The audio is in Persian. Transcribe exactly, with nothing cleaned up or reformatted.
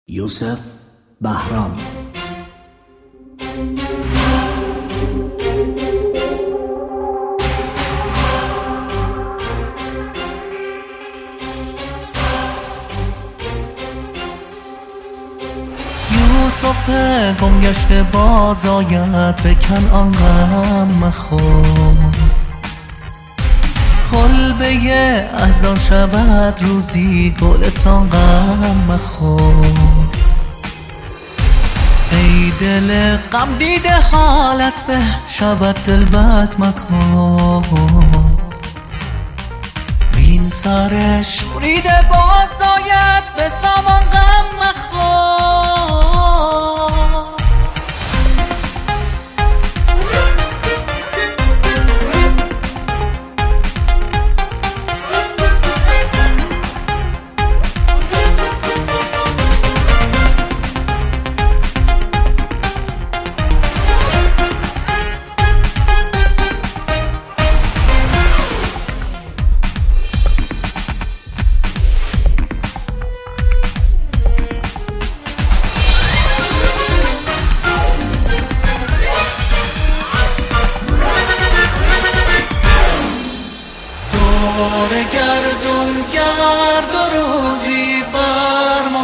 یوسف بهرامی. یوسف گم گشته باز آید به کنعان غم مخور، کلبه احزان شود روزی گلستان غم مخور. ای دل غم دیده حالت به شود دل بد مکن، این سر شوریده باز آید به سامان غم مخور. دور گردون گرد